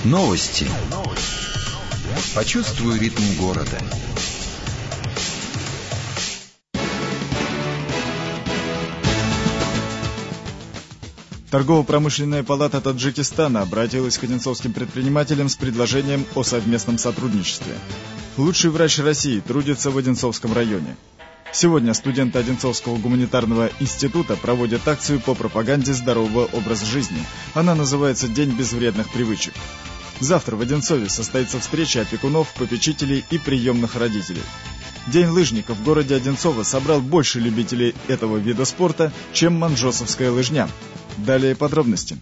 Новости. Почувствуй ритм города. Торгово-промышленная палата Таджикистана обратилась к одинцовским предпринимателям с предложением о совместном сотрудничестве. Лучший врач России трудится в Одинцовском районе. Сегодня студенты Одинцовского гуманитарного института проводят акцию по пропаганде здорового образа жизни. Она называется «День безвредных привычек». Завтра в Одинцове состоится встреча опекунов, попечителей и приемных родителей. День лыжников в городе Одинцово собрал больше любителей этого вида спорта, чем манжосовская лыжня. Далее подробности.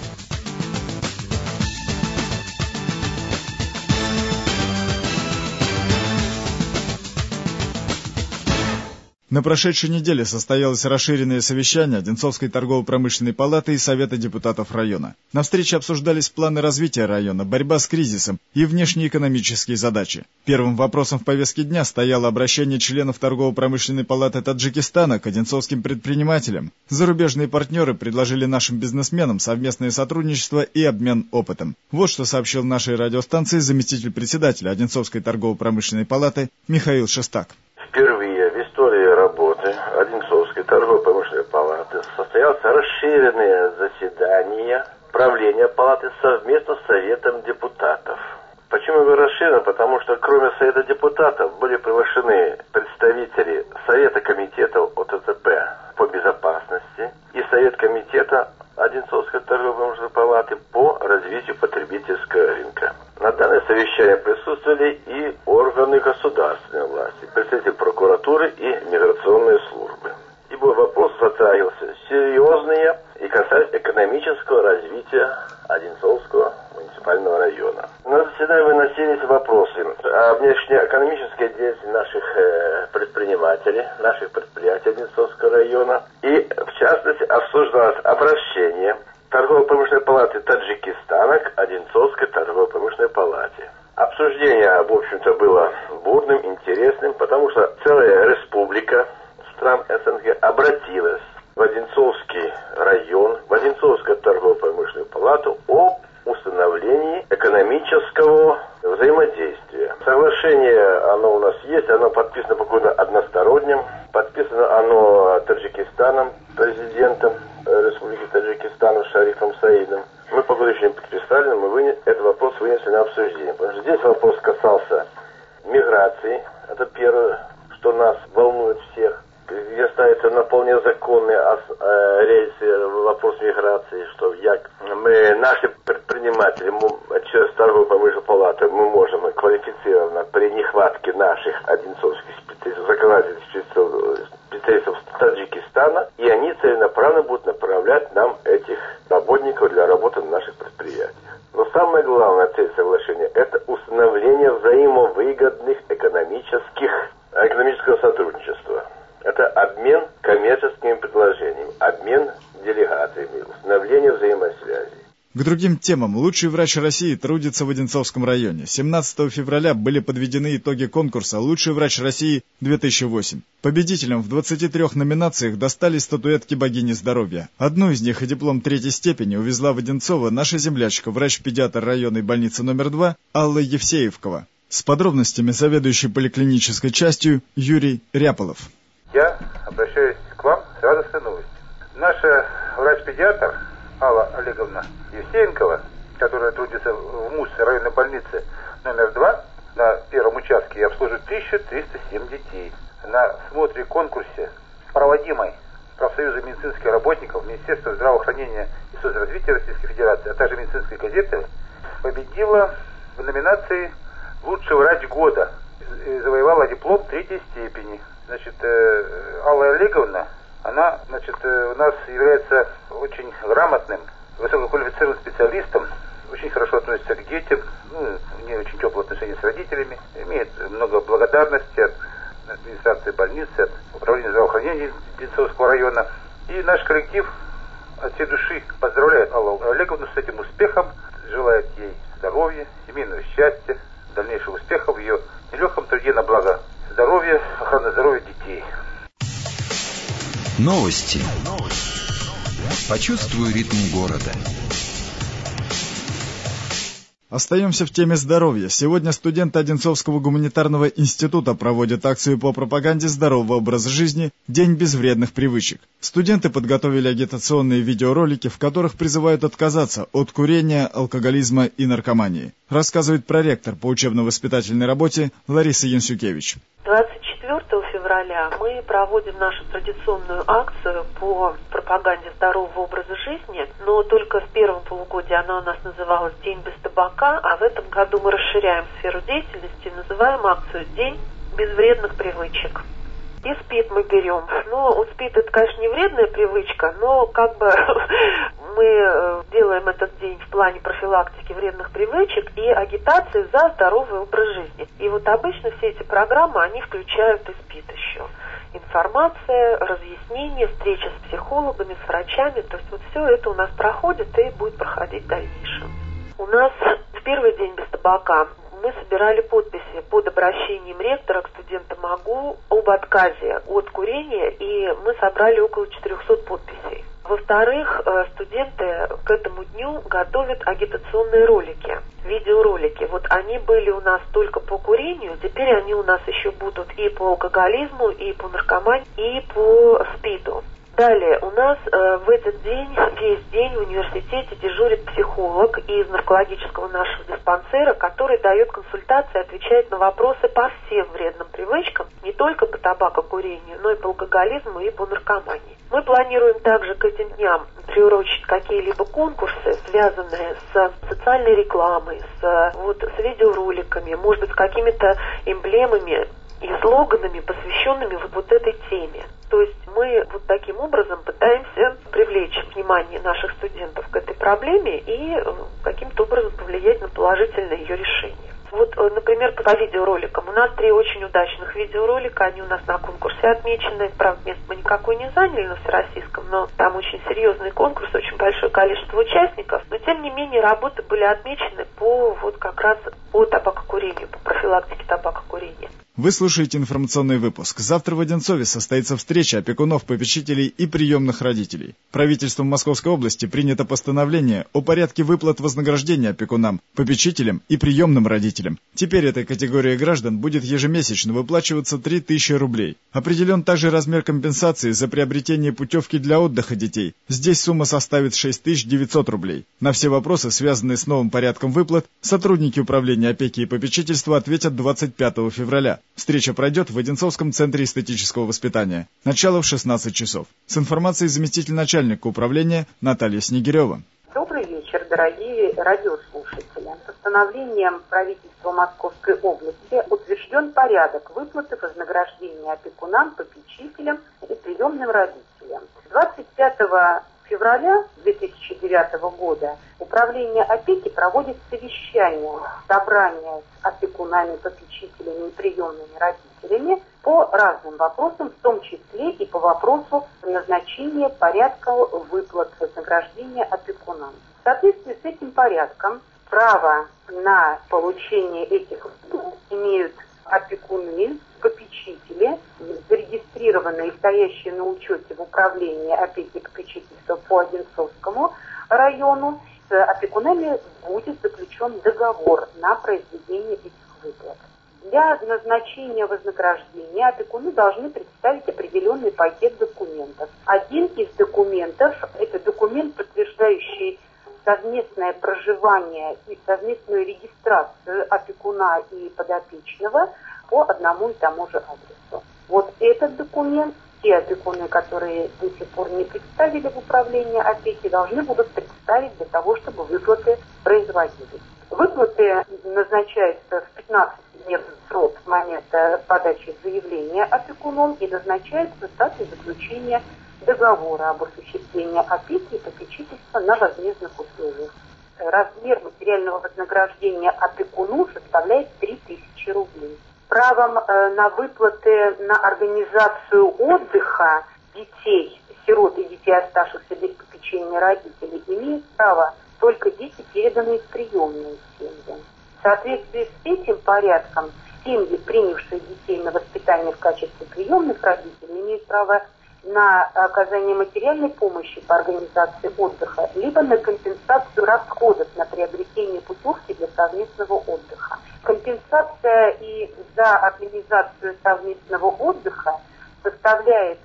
На прошедшей неделе состоялось расширенное совещание Одинцовской торгово-промышленной палаты и Совета депутатов района. На встрече обсуждались планы развития района, борьба с кризисом и внешнеэкономические задачи. Первым вопросом в повестке дня стояло обращение членов торгово-промышленной палаты Таджикистана к одинцовским предпринимателям. Зарубежные партнеры предложили нашим бизнесменам совместное сотрудничество и обмен опытом. Вот что сообщил нашей радиостанции заместитель председателя Одинцовской торгово-промышленной палаты Михаил Шестак. Впервые в истории работы Одинцовской торгово-промышленной палаты состоялось расширенное заседание правления палаты совместно с Советом депутатов. Почему я говорю расширено? Потому что кроме Совета депутатов были приглашены представители Совета комитетов ОТТП по безопасности и Совет комитета Одинцовской торгово-промышленной палаты по развитию потребительского рынка. На данное совещание присутствовали и органы государственной власти, представители прокуратуры и миграционной службы. Ибо вопрос затрагивался серьезные и касались экономического развития Одинцовского муниципального района. На заседании выносились вопросы о внешнеэкономической деятельности наших предпринимателей, наших предприятий Одинцовского района. И, в частности, обсуждалось обращение торгово-промышленной палаты Таджикистана к Одинцовской торгово-промышленной палате. Обсуждение, в общем-то, было бурным, интересным, потому что целая республика стран СНГ обратилась в Одинцовский район, в Одинцовскую торгово-промышленную палату о установлении экономического взаимодействия. Соглашение, оно у нас есть, оно подписано покойно односторонним, подписано оно Таджикистаном, президентом Республики Таджикистан Шарифом Саидом. Мы пока еще не подписали, но мы этот вопрос вынесли на обсуждение. Потому что здесь вопрос касался миграции. Это первое, что нас волнует всех. Где ставится на вполне законные рельсы вопрос миграции, что наши предприниматели, через торгово-промышленную палату, мы можем квалифицированно при нехватке наших одинцовских специалистов, законодательных специалистов Таджикистана, и они целенаправленно будут направлять нам этих работников для работы на наших предприятиях. Но самая главная цель соглашения – это установление взаимовыгодных экономического сотрудничества. Это обмен коммерческими предложениями, обмен делегациями, установление взаимосвязи. К другим темам. Лучший врач России трудится в Одинцовском районе. 17 февраля были подведены итоги конкурса «Лучший врач России-2008». Победителям в 23 номинациях достались статуэтки богини здоровья. Одну из них и диплом 3-й степени увезла в Одинцово наша землячка, врач-педиатр районной больницы номер 2 Алла Евсеевкова. С подробностями заведующий поликлинической частью Юрий Ряполов. Я обращаюсь к вам с радостной новостью. Наша врач-педиатр Алла Олеговна Евсеенкова, которая трудится в МУС районной больницы номер 2, на первом участке и обслуживает 1307 детей. На смотре-конкурсе, проводимой профсоюзом медицинских работников Министерства здравоохранения и соцразвития Российской Федерации, а также медицинской газеты, победила в номинации «Лучший врач года» и завоевала диплом 3-й степени. Алла Олеговна, она, у нас является очень грамотным, высококвалифицированным специалистом, очень хорошо относится к детям, у нее очень теплые отношения с родителями, имеет много благодарности от администрации больницы, от управления здравоохранения Одинцовского района. И наш коллектив от всей души поздравляет Аллу Олеговну с этим успехом, желает ей здоровья, семейного счастья, дальнейших успехов в ее нелегком труде на благо здоровья, охраны здоровья детей. Новости. Почувствуй ритм города. Остаемся в теме здоровья. Сегодня студенты Одинцовского гуманитарного института проводят акцию по пропаганде здорового образа жизни «День без вредных привычек». Студенты подготовили агитационные видеоролики, в которых призывают отказаться от курения, алкоголизма и наркомании. Рассказывает проректор по учебно-воспитательной работе Лариса Янсюкевич. 24 февраля мы проводим нашу традиционную акцию по пропаганде здорового образа жизни, но только в первом полугодии она у нас называлась «День без табака», а в этом году мы расширяем сферу деятельности и называем акцию «День без вредных привычек». И СПИД мы берем. Ну, СПИД это, конечно, не вредная привычка, но как бы мы делаем этот день в плане профилактики вредных привычек и агитации за здоровый образ жизни. И вот обычно все эти программы, они включают и СПИД еще. Информация, разъяснение, встреча с психологами, с врачами. То есть вот все это у нас проходит и будет проходить в дальнейшем. У нас в первый день без табака мы собирали подписи под обращением ректора к студентам МАГУ об отказе от курения, и мы собрали около 400 подписей. Во-вторых, студенты к этому дню готовят агитационные ролики, видеоролики. Вот они были у нас только по курению, теперь они у нас еще будут и по алкоголизму, и по наркомании, и по СПИДу. Далее, у нас в этот день, весь день в университете дежурит психолог из наркологического нашего диспансера, который дает консультации, отвечает на вопросы по всем вредным привычкам, не только по табакокурению, но и по алкоголизму и по наркомании. Мы планируем также к этим дням приурочить какие-либо конкурсы, связанные с социальной рекламой, с видеороликами, может быть, с какими-то эмблемами и слоганами, посвященными вот этой теме. То есть мы вот таким образом пытаемся привлечь внимание наших студентов к этой проблеме и каким-то образом повлиять на положительное ее решение. Вот, например, по видеороликам. У нас 3 очень удачных видеоролика, они у нас на конкурсе отмечены. Правда, место мы никакой не заняли на всероссийском, но там очень серьезный конкурс, очень большое количество участников. Но, тем не менее, работы были отмечены по табакокурению, по профилактике табакокурения. Вы слушаете информационный выпуск. Завтра в Одинцове состоится встреча опекунов, попечителей и приемных родителей. Правительством Московской области принято постановление о порядке выплат вознаграждения опекунам, попечителям и приемным родителям. Теперь этой категории граждан будет ежемесячно выплачиваться 3000 рублей. Определен также размер компенсации за приобретение путевки для отдыха детей. Здесь сумма составит 6900 рублей. На все вопросы, связанные с новым порядком выплат, сотрудники управления опеки и попечительства ответят 25 февраля. Встреча пройдет в Одинцовском центре эстетического воспитания. Начало в 16 часов. С информацией заместитель начальника управления Наталья Снегирева. Добрый вечер, дорогие радиослушатели. Постановлением правительства Московской области утвержден порядок выплаты вознаграждения опекунам, попечителям и приемным родителям. 25 февраля 2009 года Управление опеки проводит совещание, собрание с опекунами, попечителями и приемными родителями по разным вопросам, в том числе и по вопросу назначения порядка выплат вознаграждения опекунам. В соответствии с этим порядком право на получение этих выплат имеют опекуны, попечители, зарегистрированные и стоящие на учете в Управлении опеки и попечительства по Одинцовскому району. С опекунами будет заключен договор на произведение этих выплат. Для назначения вознаграждения опекуны должны представить определенный пакет документов. Один из документов – это документ, подтверждающий совместное проживание и совместную регистрацию опекуна и подопечного по одному и тому же адресу. Вот этот документ те опекуны, которые до сих пор не представили в управление опеки, должны будут представить для того, чтобы выплаты производились. Выплаты назначаются в 15-дневный срок с момента подачи заявления опекуном и назначаются с даты заключения договора об осуществлении опеки и попечительства на возмездных условиях. Размер материального вознаграждения опекуну составляет 3000 рублей. Правом на выплаты на организацию отдыха детей, сирот и детей, оставшихся без попечения родителей, имеют право только дети, переданные в приемные семьи. В соответствии с этим порядком семьи, принявшие детей на воспитание в качестве приемных родителей, имеют право на оказание материальной помощи по организации отдыха, либо на компенсацию расходов на приобретение путевки для совместного отдыха. Компенсация и за организацию совместного отдыха составляет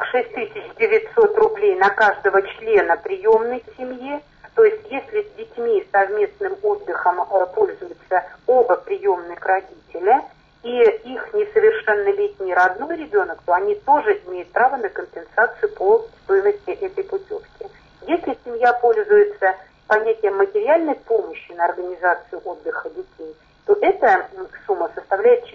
6900 рублей на каждого члена приемной семьи. То есть, если с детьми совместным отдыхом пользуются оба приемных родителя и их несовершеннолетний родной ребенок, то они тоже имеют право на компенсацию по стоимости этой путевки. Если семья пользуется понятием материальной помощи на организацию отдыха детей, то эта сумма составляет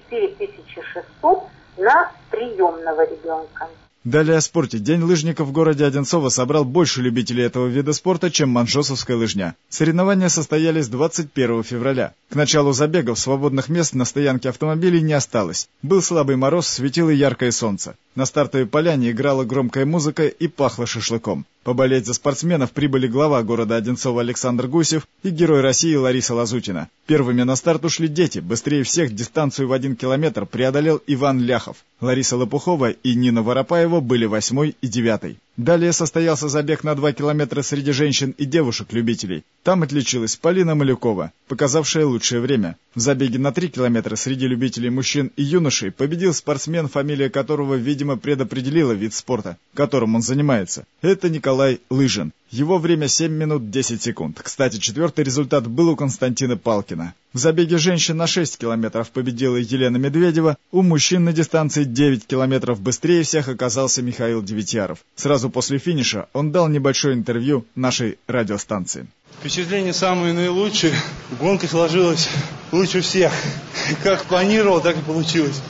4600 на приемного ребенка. Далее о спорте. День лыжников в городе Одинцово собрал больше любителей этого вида спорта, чем манжосовская лыжня. Соревнования состоялись 21 февраля. К началу забегов свободных мест на стоянке автомобилей не осталось. Был слабый мороз, светило яркое солнце. На стартовой поляне играла громкая музыка и пахло шашлыком. Поболеть за спортсменов прибыли глава города Одинцова Александр Гусев и герой России Лариса Лазутина. Первыми на старт ушли дети. Быстрее всех дистанцию в 1 километр преодолел Иван Ляхов. Лариса Лопухова и Нина Воропаева были 8 и 9. Далее состоялся забег на 2 километра среди женщин и девушек-любителей. Там отличилась Полина Малюкова, показавшая лучшее время. В забеге на 3 километра среди любителей мужчин и юношей победил спортсмен, фамилия которого, видимо, предопределила вид спорта, которым он занимается. Это Николай Лыжин. Его время 7 минут 10 секунд. Кстати, 4-й результат был у Константина Палкина. В забеге женщин на 6 километров победила Елена Медведева. У мужчин на дистанции 9 километров быстрее всех оказался Михаил Девятьяров. Сразу после финиша он дал небольшое интервью нашей радиостанции. Впечатления самые наилучшие. Гонка сложилась лучше всех. Как планировал, так и получилось.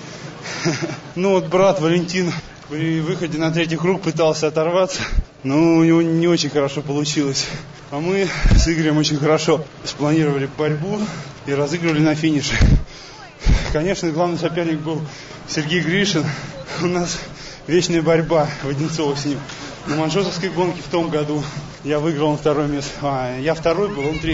Ну вот брат Валентин при выходе на 3-й круг пытался оторваться, но у него не очень хорошо получилось. А мы с Игорем очень хорошо спланировали борьбу и разыгрывали на финише. Конечно, главный соперник был Сергей Гришин. У нас вечная борьба в Одинцово с ним. На манжосовской гонке в том году я выиграл на 2-е место. Я 2-й был, он 3-й.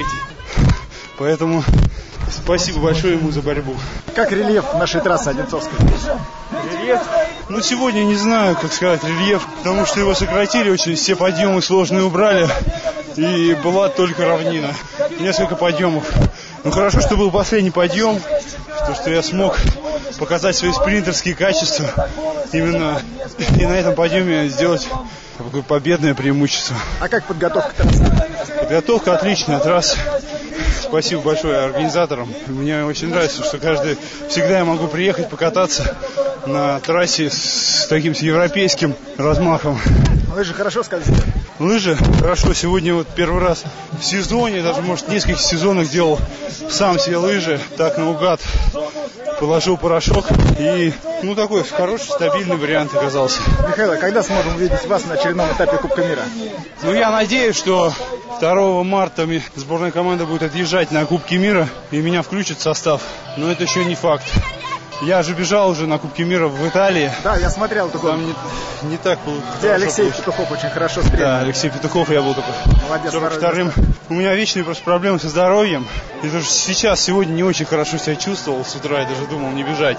Поэтому спасибо большое ему за борьбу. Как рельеф нашей трассы Одинцовской? Рельеф? Ну, сегодня не знаю, как сказать, рельеф, потому что его сократили очень, все подъемы сложные убрали, и была только равнина. Несколько подъемов. Ну, хорошо, что был последний подъем, что я смог показать свои спринтерские качества именно, и на этом подъеме сделать такое победное преимущество. А как подготовка трассы? Подготовка отличная, трасса. Спасибо большое организаторам. Мне очень нравится, что всегда я могу приехать покататься на трассе с таким европейским размахом. Лыжи хорошо скользят? Лыжи хорошо. Сегодня вот первый раз в сезоне, даже, может, в нескольких сезонах делал сам себе лыжи. Так, наугад положил порошок. И, такой хороший, стабильный вариант оказался. Михаил, а когда сможем увидеть вас на очередном этапе Кубка мира? Я надеюсь, что 2 марта сборная команда будет отъезжать на Кубки мира, и меня включат в состав. Но это еще не факт. Я же бежал уже на Кубке мира в Италии. Да, я смотрел такой. Там не так было. Где Алексей Петухов очень хорошо стрелял. Да, Алексей Петухов, я был только 42-м. У меня вечные просто проблемы со здоровьем. И даже сегодня не очень хорошо себя чувствовал с утра, я даже думал не бежать.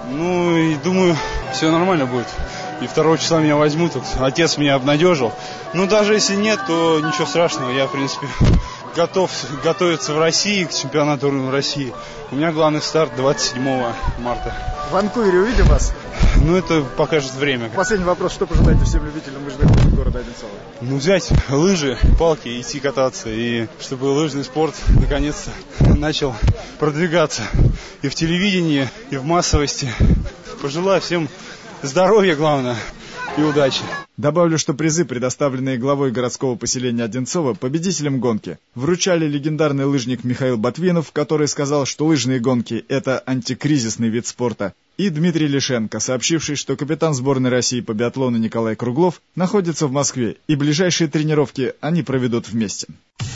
И думаю, все нормально будет. И 2 числа меня возьмут. Отец меня обнадежил. Даже если нет, то ничего страшного. Я, в принципе, готов готовиться в России, к чемпионату России. У меня главный старт 27 марта. В Ванкувере увидим вас? Это покажет время. Последний вопрос. Что пожелаете всем любителям лыжных гонок города Одинцова? Взять лыжи, палки и идти кататься. И чтобы лыжный спорт наконец-то начал продвигаться и в телевидении, и в массовости. Пожелаю всем здоровья, главное, и удачи. Добавлю, что призы, предоставленные главой городского поселения Одинцово победителям гонки, вручали легендарный лыжник Михаил Ботвинов, который сказал, что лыжные гонки – это антикризисный вид спорта, и Дмитрий Лишенко, сообщивший, что капитан сборной России по биатлону Николай Круглов находится в Москве, и ближайшие тренировки они проведут вместе.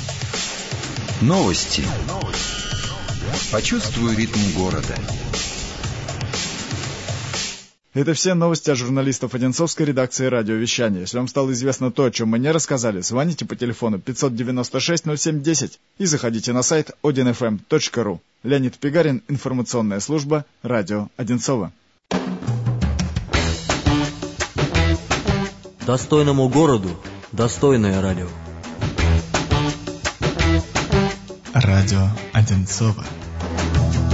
Новости. Почувствуй ритм города. Это все новости от журналистов Одинцовской редакции радиовещания. Если вам стало известно то, о чем мы не рассказали, звоните по телефону 596-07-10 и заходите на сайт odinfm.ru. Леонид Пигарин, информационная служба, радио Одинцово. Достойному городу достойное радио. Радио Одинцово.